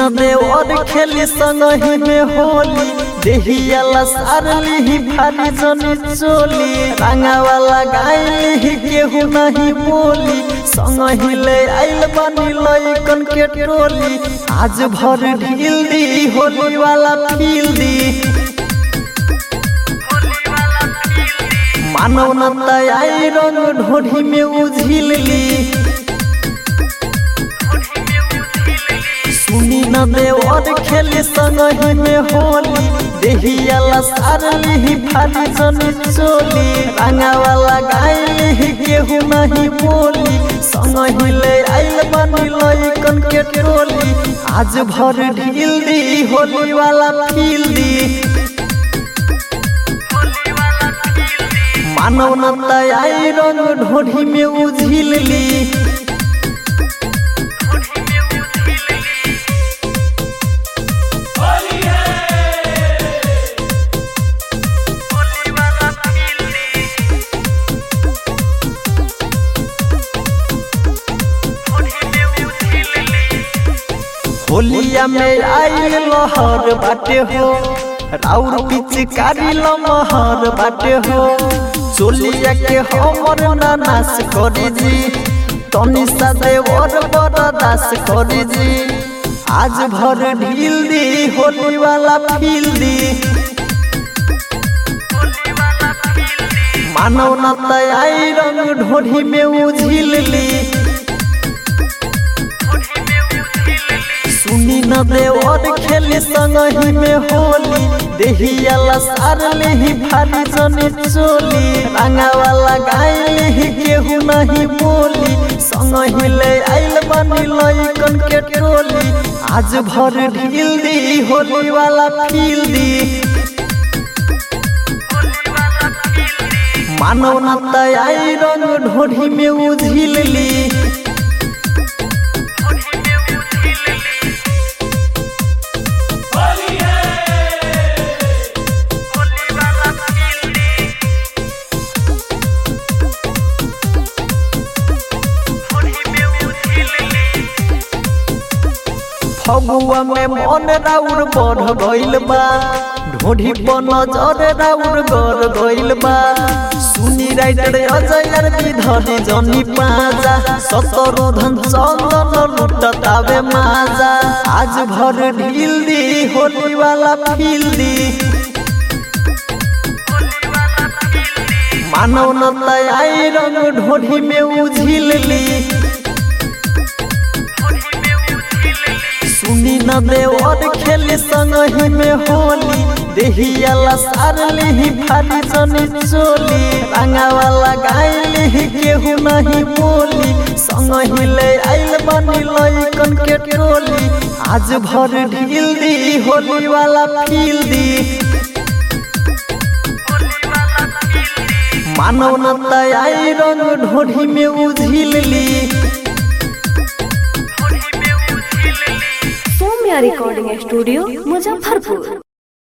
न देवर खेली संगही में होली देहिया लसारली ही भारी जनी चोली रंगा वाला गायली ही केहू नहीं बोली संगही ले आइल बनी लइकन के टोली आज भर ढील दी होली वाला फील दी मानव न आई रंग ढोढ़ी में उझिल ली सुनी न देवर खेली संगही में होली देहिया लसारली ही भारी जनी चोली रंगा वाला गायली ही केहू नहीं बोली संगही ले आइल बनी लइकन के टोली आज भर ढील दी होली वाला फील दी मानव न आई रंग ढोढ़ी में उझिल ली होलिया में आई लहर बाटे हो राउर पिचकारी लमहर बाटे हो चोलिया के हमर नाश करी जी तनी सा देवर बरदास करी जी आज भर ढील दी होली वाला फील दी मानव न आई रंग ढोढ़ी में उझिल ली सुनी न देवर खेली संगही में होली देहिया लसारली ही भारी जनी चोली रंगा वाला गायली ही केहू नहीं बोली संगही ले आइल बनी लइकन के टोली आज भर ढील दी होली वाला फील दी मानव न आई रंग ढोढ़ी में उझिल ली फगुआ में मन राउर बढ़ गइल बा ढोढ़ी पर नजर राउर गड़ गइल बा सुनी राइटर अजयर विधरी जनी पाजा शत्रुधन चंदन लुटतावे माजा आज भर ढील दी होली वाला फील दी मानव न आई रंग ढोढ़ी में उझिल ली सुनी न देवर खेली संगही में होली देहिया लसारली ही भारी जनी चोली रंगा वाला गायली ही केहू नहीं बोली संगही ले आइल बनी लइकन के टोली आज भर ढील दी होली वाला फील दी मानव न आई रंग ढोढ़ी में उझिल ली रिकॉर्डिंग स्टूडियो मुजफ्फरपुर।